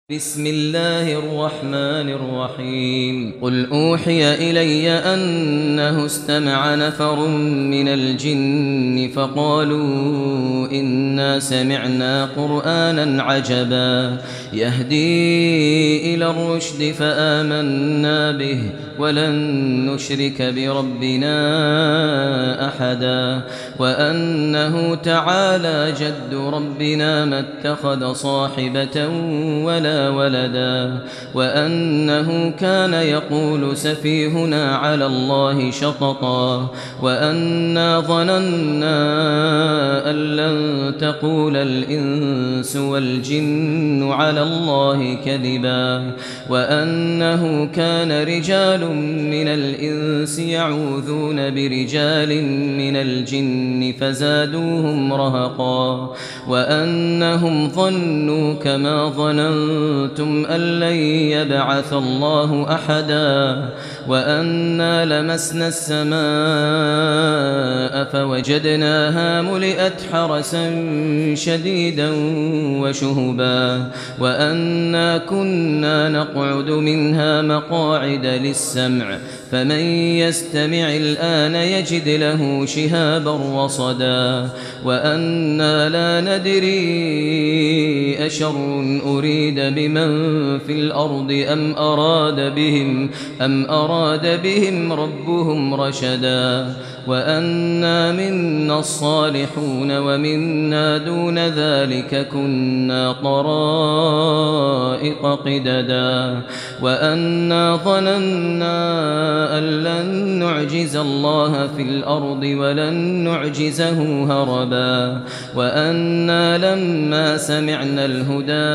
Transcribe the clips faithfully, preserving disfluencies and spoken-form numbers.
بسم الله الرحمن الرحيم قل أوحي إلي أنه استمع نفر من الجن فقالوا إنا سمعنا قرآنا عجبا يهدي إلى الرشد فآمنا به ولن نشرك بربنا أحدا وأنه تعالى جد ربنا ما اتخذ صاحبة ولا ولدا وأنه كان يقول سفيهنا على الله شططا وأنا ظننا أن لن تقول الإنس والجن على الله كذبا وأنه كان رجال من الإنس يعوذون برجال من الجن فزادوهم رهقا وأنهم ظنوا كما ظننتم أن لن يبعث الله أحدا وأنا لمسنا السماء فوجدناها ملئت حرسا شديدا وشهبا وأنا كنا نقعد منها مقاعد للسمع فمن يستمع الآن يجد له شهابا رصدا وأنا لا ندري أشر أريد بمن في الأرض أم أراد بهم أم أراد بهم ربهم رشدا وأنا منا الصالحون ومنا دون ذلك كنا طرائق قددا وأنا ظننا أن لن نعجز الله في الأرض ولن نعجزه هربا وأنا لما سمعنا الهدى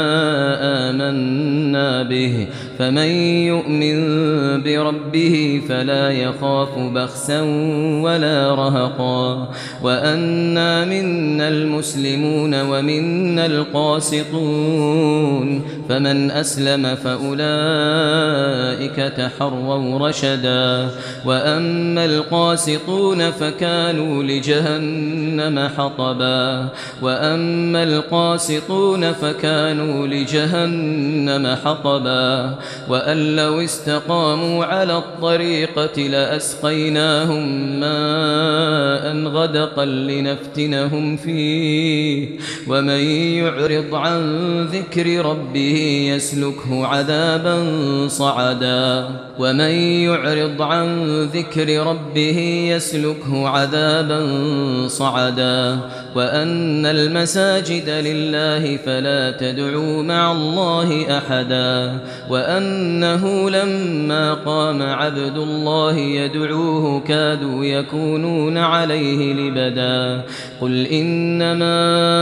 آمنا به فمن يؤمن بربه فلا يخاف بخسا ولا رهقا وأنا منا المسلمون ومنا القاسطون فمن أسلم فأولئك تحروا رشدا وأما القاسطون فكانوا لجهنم حطبا وأما القاسطون فكانوا لجهنم حطبا وأن لو استقاموا على الطريقة لأسقيناهم ماء غدقا لنفتنهم فيه ومن يعرض عن ذكر ربه يسلكه عذابا صعدا ومن يعرض عن ذكر ربه يسلكه عذابا صعدا وأن المساجد لله فلا تدعوا مع الله أحدا وأنه لما قام عبد الله يدعوه كادوا يكونون عليه لبدا قل إنما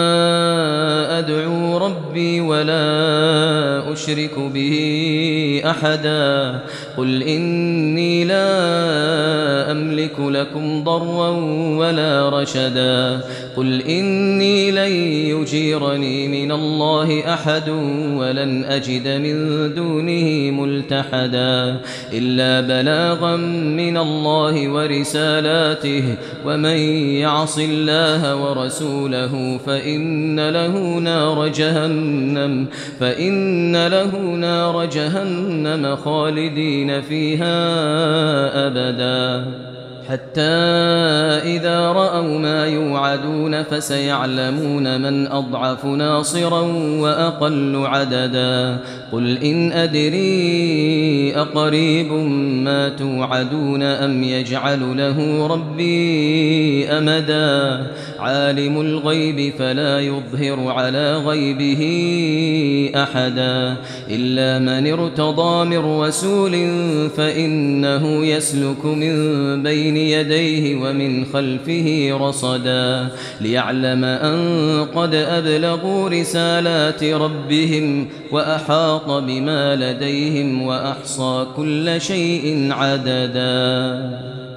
أدعو ربي ولا أشرك به أحدا قل إني لا أملك لكم ضرا ولا رشدا قل إني لن يجيرني من الله أحد ولن أجد من دونه ملتحدا إلا بلاغا من الله ورسالاته ومن يعص الله ورسوله فإن له نار جهنم فإن له نار جهنم خالدين فيها أبدا حتى إذا رأوا ما يوعدون فسيعلمون من أضعف ناصرا وأقل عددا قل إن أدري أقريب ما توعدون أم يجعل له ربي أمدا عالم الغيب فلا يظهر على غيبه أحدا إلا من ارتضى من رسول فإنه يسلك من بين يديه ومن خلفه رصدا ليعلم أن قد أبلغوا رسالات ربهم وأحاط بما لديهم وأحصى كل شيء عددا.